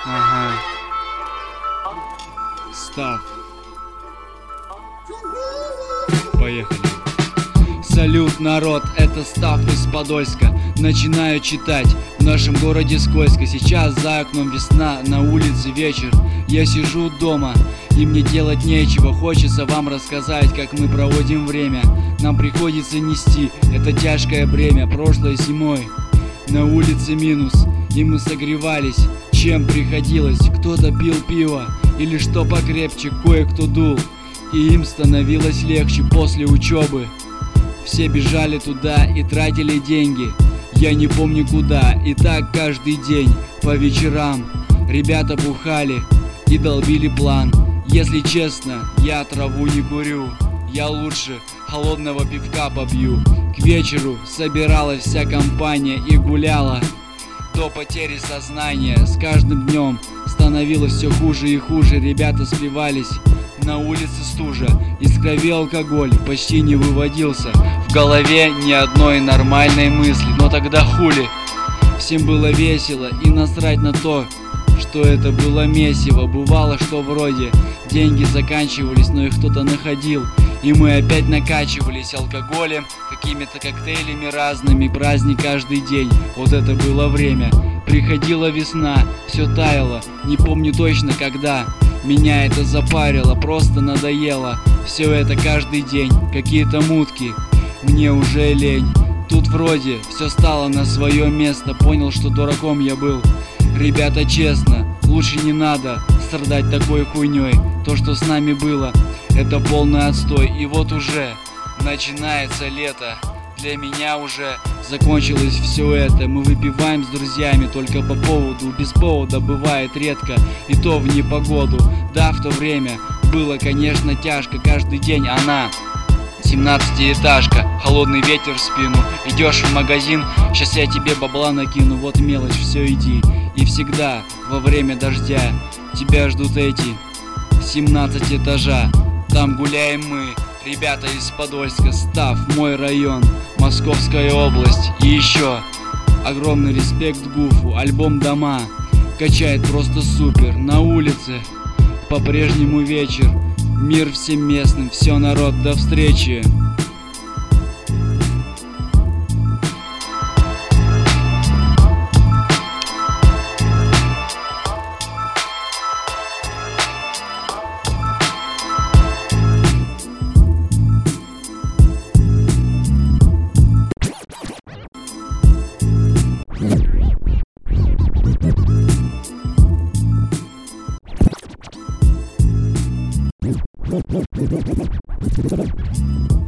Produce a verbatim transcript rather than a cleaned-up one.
Ага. Став. Поехали. Салют, народ, это Став из Подольска. Начинаю читать. В нашем городе скользко. Сейчас за окном весна, на улице вечер. Я сижу дома, и мне делать нечего. Хочется вам рассказать, как мы проводим время. Нам приходится нести это тяжкое бремя. Прошлой зимой на улице минус, и мы согревались, чем приходилось. Кто-то пил пиво, или что покрепче, кое-кто дул, и им становилось легче после учебы. Все бежали туда и тратили деньги, я не помню куда. И так каждый день по вечерам ребята бухали и долбили план. Если честно, я траву не курю, я лучше холодного пивка попью. К вечеру собиралась вся компания и гуляла до потери сознания. С каждым днем становилось все хуже и хуже. Ребята спивались, на улице стужа, из крови алкоголь почти не выводился. В голове ни одной нормальной мысли, но тогда хули. Всем было весело и насрать на то, что это было месиво. Бывало, что вроде деньги заканчивались, но их кто-то находил, и мы опять накачивались алкоголем, какими-то коктейлями разными. Праздник каждый день, вот это было время. Приходила весна, все таяло, не помню точно когда. Меня это запарило, просто надоело. Все это каждый день, какие-то мутки, мне уже лень. Тут вроде все стало на свое место. Понял, что дураком я был. Ребята, честно, лучше не надо страдать такой хуйней. То, что с нами было, это полный отстой. И вот уже начинается лето. Для меня уже закончилось все это. Мы выпиваем с друзьями только по поводу. Без повода бывает редко, и то в непогоду. Да, в то время было, конечно, тяжко. Каждый день она семнадцатиэтажка, холодный ветер в спину. Идешь в магазин, сейчас я тебе бабла накину. Вот мелочь, все иди. И всегда во время дождя тебя ждут эти семнадцать этажа. Там гуляем мы, ребята из Подольска. Став, мой район, Московская область. И еще огромный респект Гуфу. Альбом «Дома» качает просто супер. На улице по-прежнему вечер. Мир всем местным, все, народ, до встречи. Thank you.